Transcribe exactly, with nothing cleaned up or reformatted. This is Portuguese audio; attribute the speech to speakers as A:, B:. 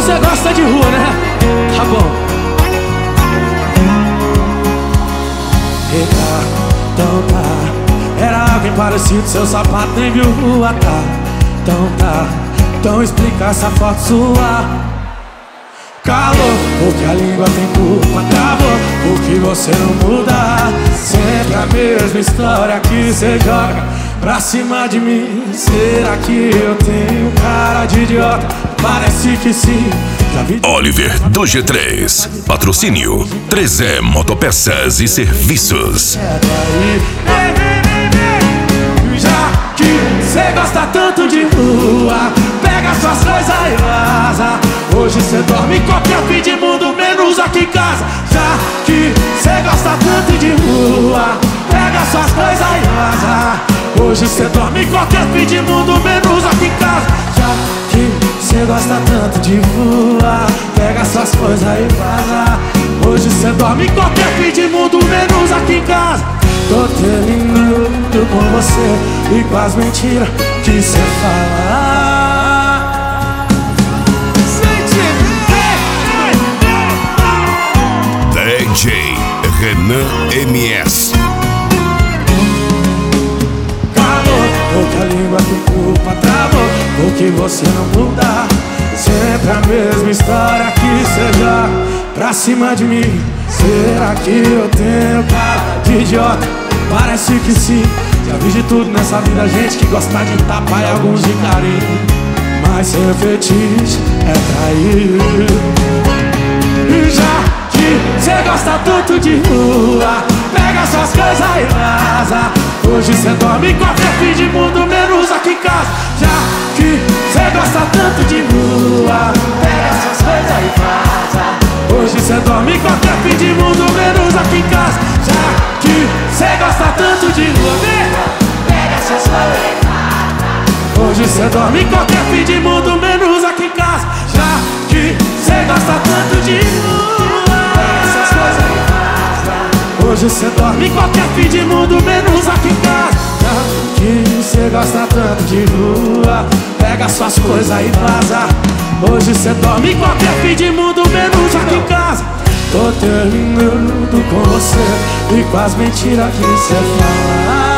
A: você gosta de rua, né? Tá bom. Eita, então tá. Era alguém parecido, seu sapato nem viu rua, tá? Então tá, então explica essa foto sua. Calor, porque a língua tem culpa, travou, porque você não muda. Sempre a mesma história que você joga pra cima de mim. Será que eu tenho cara de idiota? Parece que sim. Já vi...
B: Oliver do G três. Patrocínio três E Motopeças e Serviços.
A: Já que você gosta tanto de rua, pega suas coisas e vaza. Hoje cê dorme em qualquer fim de mundo, menos aqui em casa. Já que cê gosta tanto de rua, pega suas coisas e vaza. Hoje cê dorme em qualquer fim de mundo, menos aqui em casa. Já que cê gosta tanto de rua, pega suas coisas e vaza. Hoje cê dorme em qualquer fim de mundo, menos aqui em casa. Tô terminando com você e com as mentiras que cê fala.
B: D J Renan M S.
A: Calor, porque a língua tem culpa, travou, porque você não muda. Sempre a mesma história que cê joga pra cima de mim. Será que eu tenho cara de idiota? Parece que sim. Já vi de tudo nessa vida, gente que gosta de tapa e alguns de carinho. Mas seu fetiche é trair. E já cê gosta tanto de rua, pega suas coisas e vaza. Hoje cê dorme em qualquer fim de mundo, menos aqui em casa. Já que cê gosta tanto de rua, pega suas coisas e vaza. Hoje cê dorme em qualquer fim de mundo, menos aqui em casa. Já que cê gosta tanto de rua, pega suas coisas e vaza. Hoje cê dorme em qualquer fim de mundo, menos aqui em casa. Já que cê gosta tanto de rua, hoje cê dorme em qualquer fim de mundo, menos aqui em casa. Já que cê gosta tanto de rua, pega suas coisas e vaza. Hoje cê dorme em qualquer fim de mundo, menos aqui em casa. Tô terminando com você e com as mentiras que cê fala.